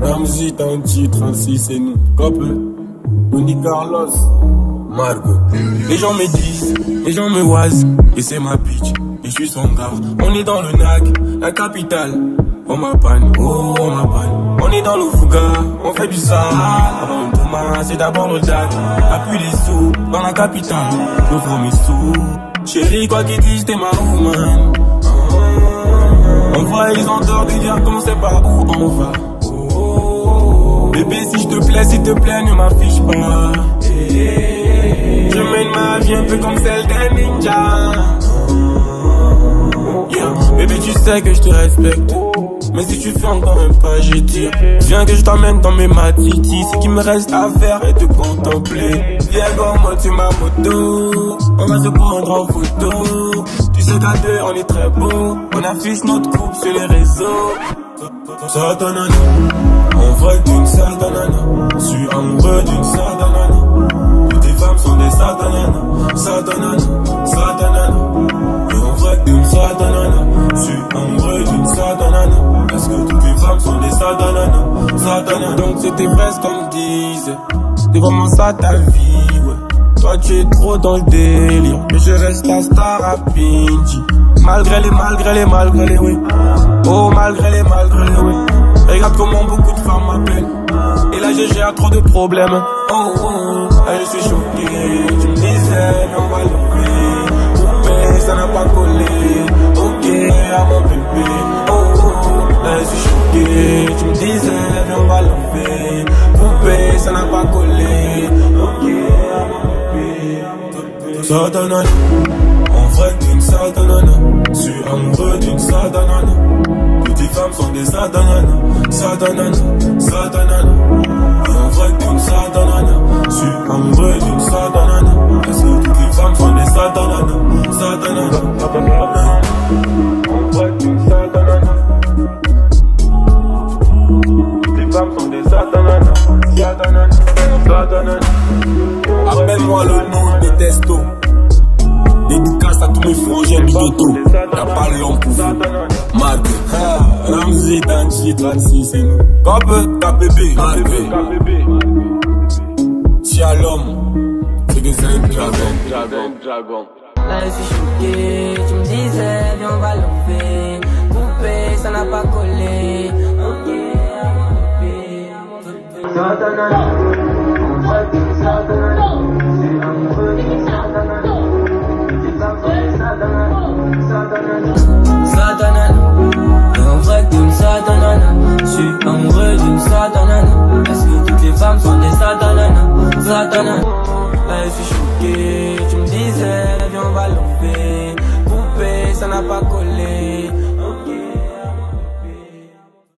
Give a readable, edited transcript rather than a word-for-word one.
Ramzi, Tanti, 36, c'est nous. Cop, Tony Carlos, Marco. Les gens me disent, les gens me oisent, et c'est ma bitch, et je suis son gars. On est dans le NAC, la capitale. On m'appanne, oh on m'appanne. On est dans le Fouga, on fait du sale. Avant une Thomas, c'est d'abord le DAC. Appuie les sous, dans la capitale. Le frère mes sous. Chérie, quoi qu'ils disent, t'es ma woman. On voit, ils ont tort de dire qu'on sait pas où on va. Bébé, si je te plais, s'il te plaît, ne m'affiche pas. Je mène ma vie un peu comme celle d'un ninja. Yeah. Bébé, tu sais que je te respecte. Mais si tu fais encore un pas, je tire. Viens que je t'emmène dans mes matitis. Ce qui me reste à faire est te contempler. Viens comme tu ma moto. On va se prendre en photo. Tu sais qu'à deux on est très beau. On affiche notre couple sur les réseaux. Satanana, on voit d'une satanana. Je suis amoureux d'une satanana. Toutes les femmes sont des satanana. Satanana, satanana. Et on voit d'une satanana. Je suis amoureux d'une satanana. Parce que toutes les femmes sont des satanana. Satanana. Donc c'était vrai ce qu'on me disait. C'est vraiment ça ta vie, ouais. Toi tu es trop dans le délire. Mais je reste la star à Pinji. Malgré les oui. Oh malgré les oui. Regarde comment beaucoup de femmes m'appellent. Et là je gère trop de problèmes. Oh oh, là je suis choqué. Tu me disais mais on va lever. Coupé, ça n'a pas collé. Ok à mon bébé. Oh oh, là je suis choqué. Tu me disais mais on va lever. Coupé, ça n'a pas collé. Ok à mon bébé. Satanana, on vrai d'une satanana. Je suis amoureux d'une satanana. Toutes les femmes sont des satanana. Satanana, satanana. Et on vrai d'une satanana. Je suis amoureux d'une satanana. Parce que toutes les femmes sont des satanana. Satanana. On vrai d'une satanana. Toutes les femmes sont des satanana. Satanana, satanana. Appelle-moi le nom de Testo. Dédicace à tous mes frangins du ghetto. T'as pas l'homme pour vous. Marc, Ramzi, Tanti, 36, c'est nous. Cop, KPB, Marc. Shalom, c'est des dragon. Là je suis choqué, tu me disais viens on va l'enlever. Coupé, ça n'a pas collé. Ok, Satanana, on va dire Satanana. C'est amoureux de Satanana. Satanana, et on vrai d'une satanana. Je suis amoureux d'une satanana. Parce que toutes les femmes sont des satanana. Satanana, là je suis choqué. Tu me disais viens on va l'enlever. Coupé, ça n'a pas collé.